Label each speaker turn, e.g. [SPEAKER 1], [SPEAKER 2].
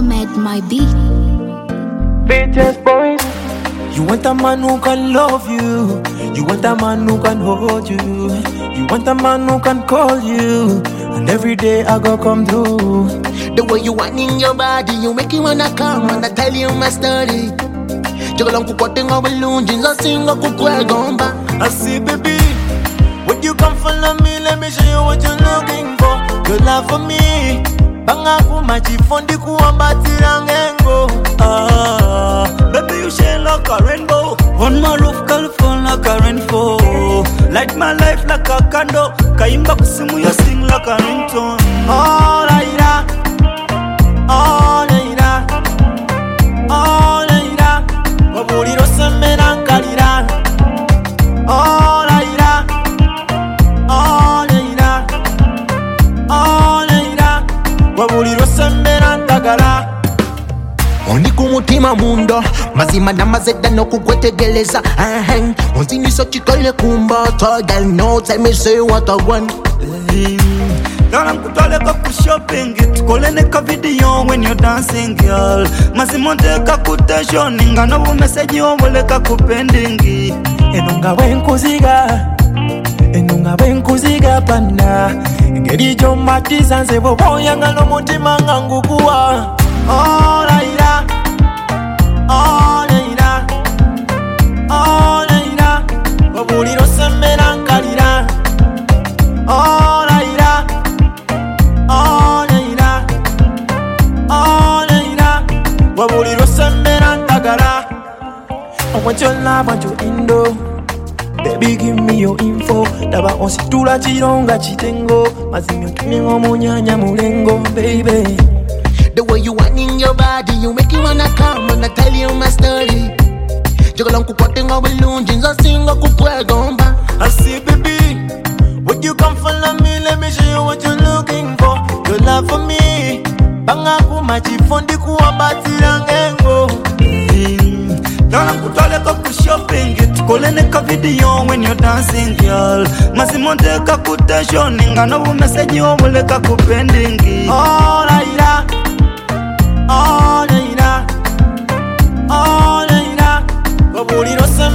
[SPEAKER 1] Mohammed, my beat.
[SPEAKER 2] Bitches boys. You want a man who can love you. You want a man who can hold you. You want a man who can call you. And every day I go come through.
[SPEAKER 3] The way you want in your body, you make me wanna come and I tell you my story. Juggle on kukote nga balloon, jinza singa kukwe gomba.
[SPEAKER 2] I see baby, when you come follow me, let me show you what you're looking for. Your love for me. Banga kumachi fondi kuambati rangengo.
[SPEAKER 4] Baby you shine like a rainbow. On my roof California like a rainfall. Light my life like a candle. Kaimba kusimu you sing like a ringtone.
[SPEAKER 2] Oh laira, oh laira, oh laira. Wabuliro sembe nankalira. Oh laira, oh laira, oh laira. Wabuliro sembe nantagala.
[SPEAKER 3] Oni kumutima mundo mazima na mazeda no kukwetegeleza. Onzini so chikole kumba. Girl no tell me say what I want.
[SPEAKER 4] Dona nkutwale ku shopping, tukolene ka video when you're dancing girl. Masimonte ka kutation, ngano bu message obuleka ku pending.
[SPEAKER 2] Enunga wenkuziga pana. Ngeri jo matiza nze bobo yanga no mutima ngangu kuwa. Oh laira, oh laira, oh laira. Wabuliro sembe nankalira. Oh laira, oh laira, oh laira. Wabuliro sembe nantagala. I want your love, want your indo. Baby give me your info. Daba onsitula chironga chitengo. Mazimyo tumingo munyanya mulengo, baby.
[SPEAKER 3] The way you want in your body, you make me wanna come and I tell you my story. Juggle on kukote nga balloon, jinza singa kukwe gomba.
[SPEAKER 2] I see baby, when you come follow me, let me show you what you're looking for. Your love for me. Banga kumachi fondi kuambati rangengo.
[SPEAKER 4] Dona nkutwale ku shopping, tukolene ka video when you're dancing girl. Masimonte ka kutation, ngano bu message obuleka ku pending.
[SPEAKER 2] Oh laira, oh laira, oh laira. Wabuliro sembe